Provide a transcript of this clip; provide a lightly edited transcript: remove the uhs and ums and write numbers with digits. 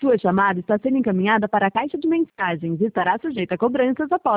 Sua chamada está sendo encaminhada para a caixa de mensagens e estará sujeita a cobranças após